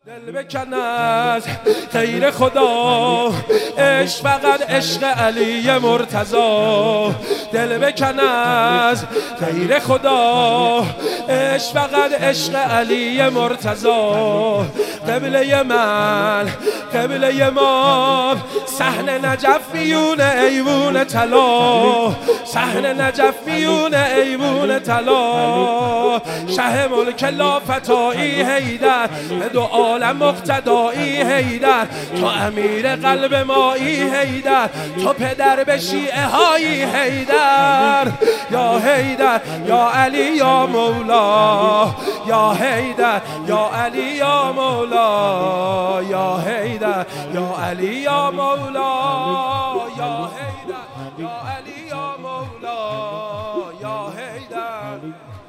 دل بکن از غیر خدا، عشق فقط عشق علی مرتضی. دل بکن از غیر خدا، عشق فقط عشق علی مرتضی. قبله من قبله ما، صحن نجف میون ایوون طلا، صحن نجف میون ایوون طلا. شه ملک لافتایی حیدر، به دو عالم مقتدایی حیدر. تو امیر قلب مایی حیدر، تو پدر به شیعه هایی حیدر. یا حیدر یا علی یا مولا، یا حیدر یا علی یا مولا، یا حیدر یا علی یا مولا، یا حیدر یا علی یا مولا، یا حیدر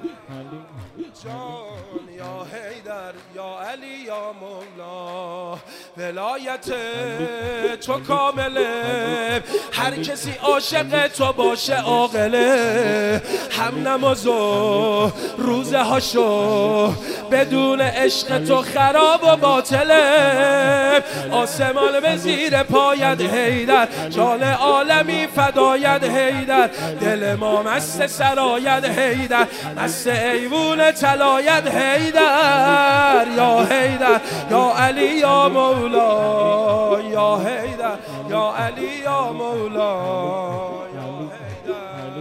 جان، یا حیدر یا علی یا مولا. ولایت تو کامله، هر کسی عاشق تو باشه عاقله. هم نماز و روزه هاشو بدون عشق تو خراب و باطله. آسمان به زیر پایت حیدر، جان عالمی فدایت حیدر. دل ما مست سرایت حیدر، مست ایوون طلایت حیدر. یا حیدر یا علی یا مولا، یا حیدر یا علی یا مولا، یا حیدر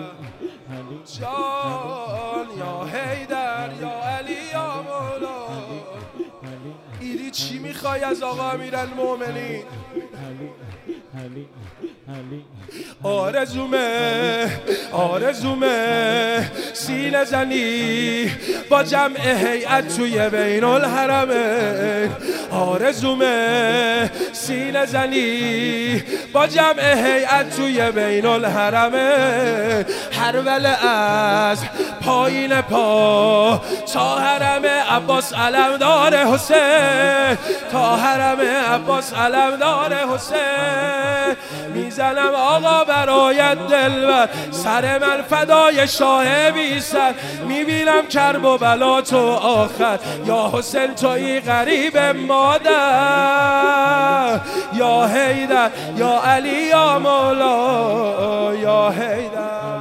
جان، یا حیدر یا علی یا مولا. ایدی چی میخوای از آقا امیرالمومنین؟ آرزومه سینه زنی با جمع هیئت توی بین الحرمین. آرزومه سینه زنی با جمع هیئت توی بین الحرمین. هر وله از پایین پا تا حرم عباس علمدار حسین، تا حرم عباس علمدار حسین. میزنم آقا برایت دلبر، سر من فدای شاه بی سر. میبینم کرب و بلا تو آخر، یا حسین توی غریب مادر. یا حیدر یا علی یا مولا، یا حیدر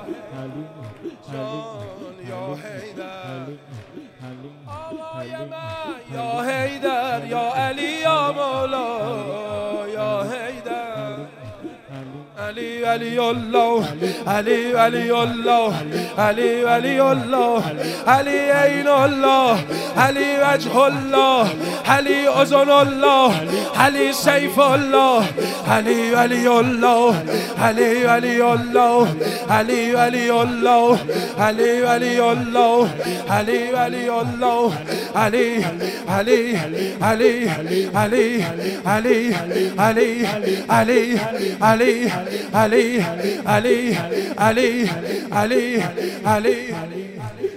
یا حیدر آقای من، یا حیدر یا علی یا مولا، یا حیدر علی ولی الله، علی ولی الله، علی ولی الله، علی عین الله، علی وجه الله، علی اذن الله، علی سیف الله، علی ولی الله، علی ولی الله، علی ولی الله، علی ولی الله، علی ولی الله، علی علی علی علی علی علی علی علی علی علی علی علی علی علی